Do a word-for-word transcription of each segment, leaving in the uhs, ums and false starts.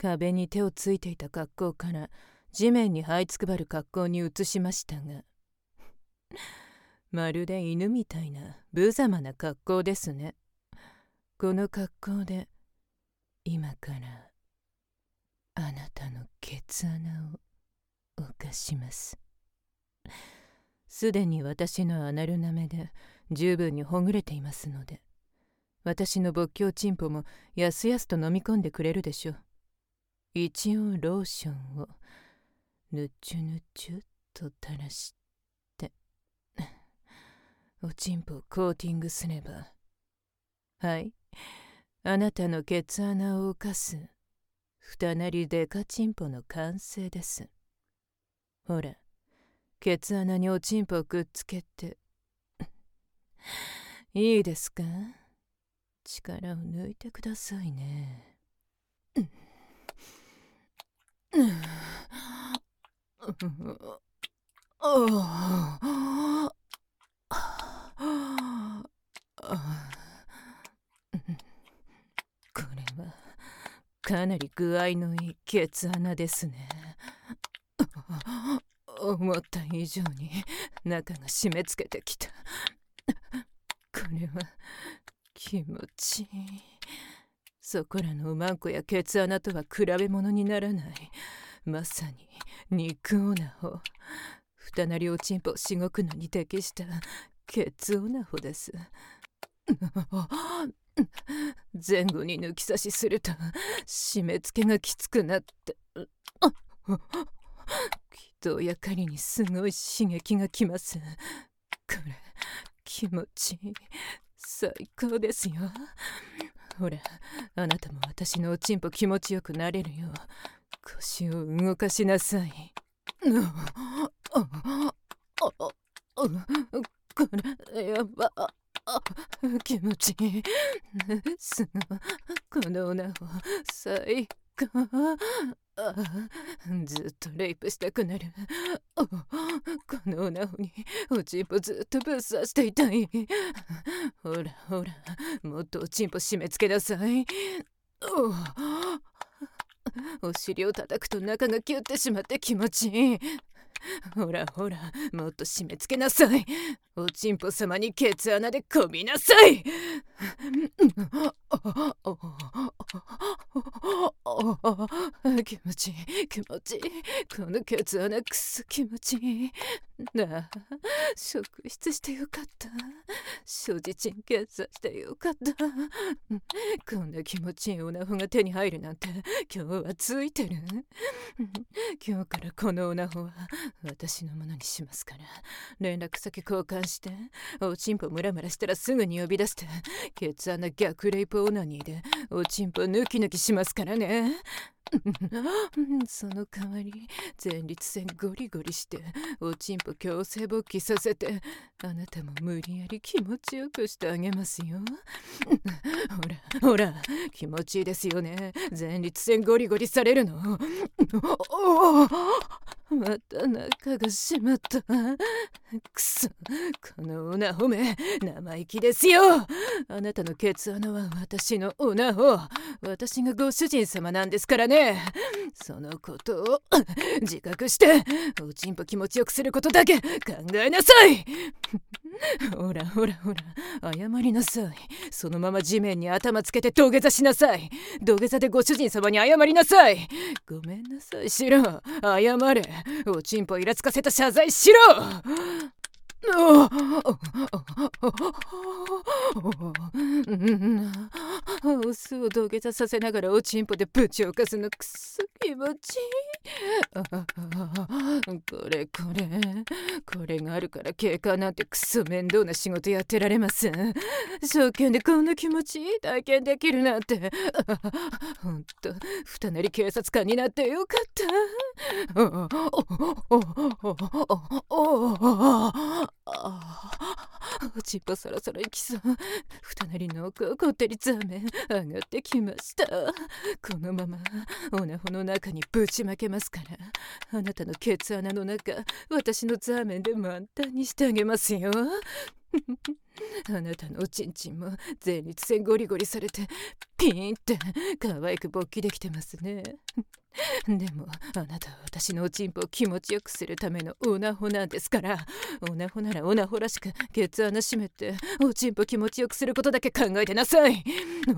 壁に手をついていた格好から地面に這いつくばる格好に移しましたが、まるで犬みたいな無様な格好ですね。この格好で今からあなたのケツ穴を犯します。すでに私のアナルなめで十分にほぐれていますので、私の仏教チンポもやすやすと飲み込んでくれるでしょう。一応ローションをぬちゅぬちゅっと垂らしておチンポをコーティングすれば、はい、あなたのケツ穴を犯す二なりデカチンポの完成です。ほら、ケツ穴におチンポをくっつけていいですか？力を抜いてくださいね。これはかなり具合のいいケツ穴ですね。思った以上に中が締め付けてきた。これは気持ちいい。そこらのおまんこやケツ穴とは比べ物にならない、まさに肉オナホ。二なりおちんぽをしごくのに適したケツオナホです。前後に抜き差しすると締め付けがきつくなって、きっとやかりにすごい刺激がきます。これ気持ちいい、最高ですよ。ほら、あなたも私のおちんぽ気持ちよくなれるよう腰を動かしなさい。これやば、気持ちいい。すごい、このオナホ最高。ずっとレイプしたくなる。このオナホにおちんぽずっとぶっ刺していたい。ほらほら、もっとおちんぽ締め付けなさい。お尻を叩くと中がキュッてしまって気持ちいい。ほらほら、もっと締め付けなさい。おちんぽ様にケツ穴でこびなさい。気持ちいい、気持ちいい。このケツ穴くそ気持ちいい。なあ、職質してよかった。所持賃検査してよかった。こんな気持ちいいオナホが手に入るなんて今日はついてる。今日からこのオナホは私のものにしますから、連絡先交換しておちんぽムラムラしたらすぐに呼び出して、ケツ穴逆レイプオナニーでおちんぽ抜き抜きしますからね。その代わり前立腺ゴリゴリしておちんぽ強制勃起させて、あなたも無理やり気持ちよくしてあげますよ。ほらほら、気持ちいいですよね、前立腺ゴリゴリされるの。また中がしまった。くそ、このオナホめ生意気ですよ。あなたのケツ穴は私のオナホ、私がご主人様なんですからね。そのことを自覚しておちんぽ気持ちよくすることだけ考えなさい。ほらほらほら、謝りなさい。そのまま地面に頭つけて土下座しなさい。土下座でご主人様に謝りなさい。ごめんなさいしろ、謝れ。おちんぽイラつかせた謝罪しろ。オスを土下座させながらおちんぽでぶちをかすのくそ気持ちいい。これこれこれがあるから警官なんてくそ面倒な仕事やってられます。証券でこんな気持ちいい体験できるなんて、ほんと二なり警察官になってよかった。 おちんぽそろそろ行きそう。二なりの奥をこってりザーメン上がってきました。このままオナホの中にぶちまけますから、あなたのケツ穴の中、私のザーメンで満タンにしてあげますよ。あなたのおちんちんも前立腺ゴリゴリされてピーンって可愛く勃起できてますね。でもあなたは私のおちんぽを気持ちよくするためのオナホなんですから、オナホならオナホらしくケツ穴閉めておちんぽ気持ちよくすることだけ考えてなさい。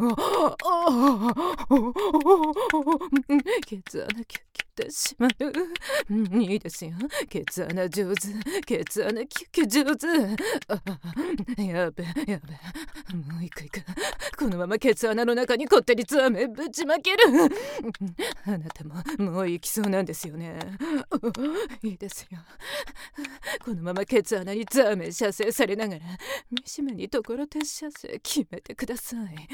ケツ穴キュッキュってしまう。うん、いいですよ。ケツ穴上手、ケツ穴キュッキュ上手。あ、やべやべ、もう行く行く。このままケツ穴の中にこってりザーメンぶちまける。あなたももう行きそうなんですよね。いいですよ。このままケツ穴にザーメン射精されながら三島にところて射精決めてください。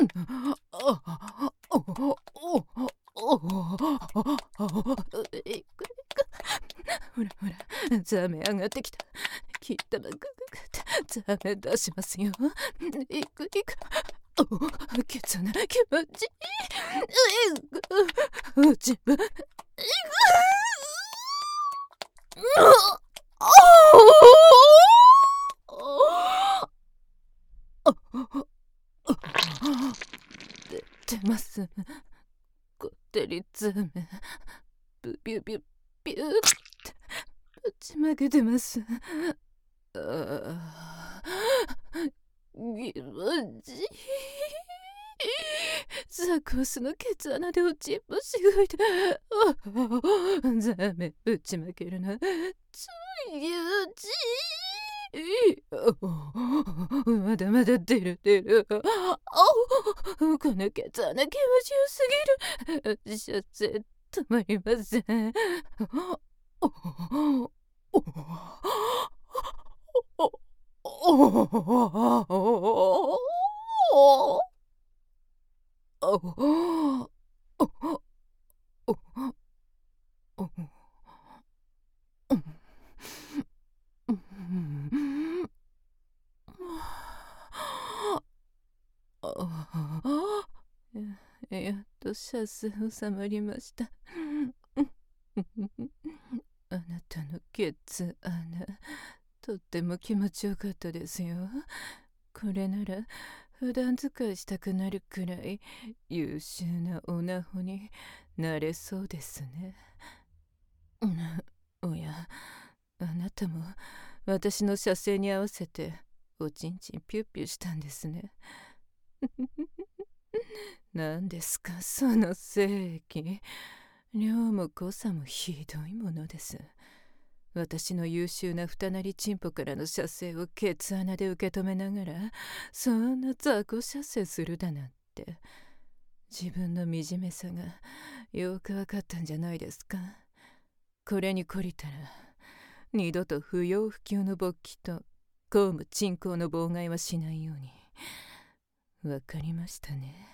ほらほら、ザーメン上がってきた。きったまグググってザーメン出しますよ。いくいく。お、ケツ穴気持ちいい。うちぶ。出てます。こってりザーメン。ブビュビュビューってぶちまけてます。ああ、気持ちいい。ザコスのケツ穴でおちんぽしごいて、ザーメンぶちまけるな。ちょいゆちまだまだ出る出る。このケツ穴気持ちよすぎる。射精止まりません。やっと射精収まりました。あなたのケツ穴、とっても気持ちよかったですよ。これなら普段使いしたくなるくらい優秀なオナホになれそうですね。おや、あなたも私の射精に合わせておちんちんピュッピュしたんですね。何ですかその正義。量も濃さもひどいものです。私の優秀な二なりチンポからの射精をケツ穴で受け止めながら、そんな雑魚射精するだなんて、自分の惨めさがよくわかったんじゃないですか。これに懲りたら二度と不要不急の勃起と公務鎮行の妨害はしないように。わかりましたね。